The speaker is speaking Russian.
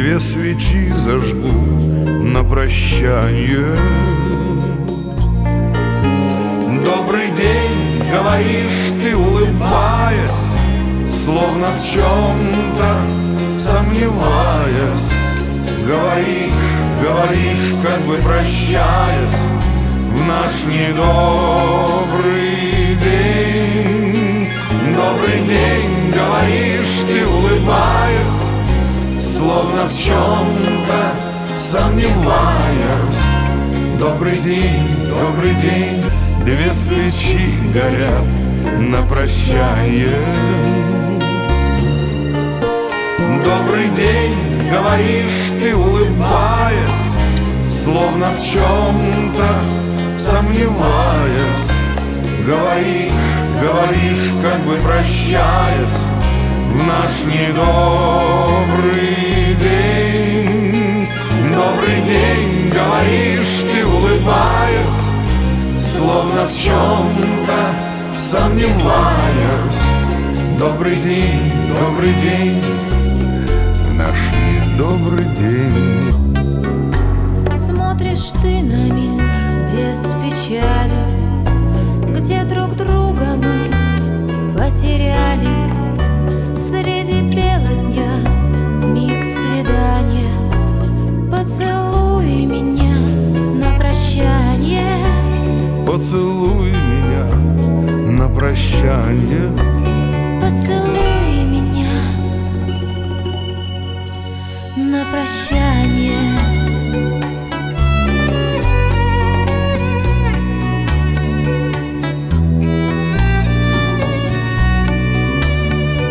две свечи зажгу на прощание. Добрый день, говоришь ты, улыбаясь, словно в чем-то сомневаясь. Говоришь, как бы прощаясь в наш недобрый день. Добрый день, говоришь ты, улыбаясь, словно в чем-то сомневаясь. Добрый день, две свечи горят на прощание. Добрый день, говоришь ты, улыбаясь, словно в чем-то сомневаясь. Говоришь, как бы прощаясь в наш недобрый день. Добрый день, говоришь ты, улыбаясь, словно в чем-то сомневаясь. Добрый день, в наш недобрый день. Смотришь ты на мир без печали, где друг друга мы потеряли. Среди бела дня миг свидания. Поцелуй меня на прощание. Поцелуй меня на прощание. Поцелуй меня на прощание.